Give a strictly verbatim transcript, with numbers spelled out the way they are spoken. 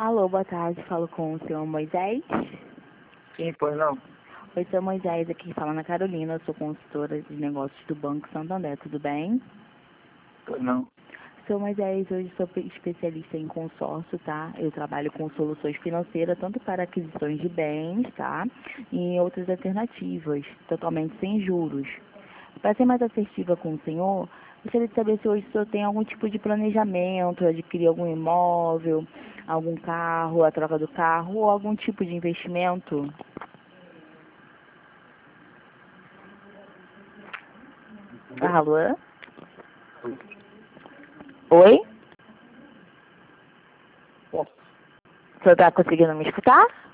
Alô, boa tarde. Falo com o senhor Moisés. Sim, pois não. Oi, senhor Moisés. Aqui fala Ana Carolina. Eu sou consultora de negócios do Banco Santander. Tudo bem? Pois não. Senhor Moisés, hoje sou especialista em consórcio, tá? Eu trabalho com soluções financeiras, tanto para aquisições de bens, tá? E outras alternativas, totalmente sem juros. Para ser mais assertiva com o senhor, gostaria de saber se hoje o senhor tem algum tipo de planejamento, adquirir algum imóvel, algum carro, a troca do carro, ou algum tipo de investimento. Alô? Oi? Bom, O senhor está conseguindo me escutar?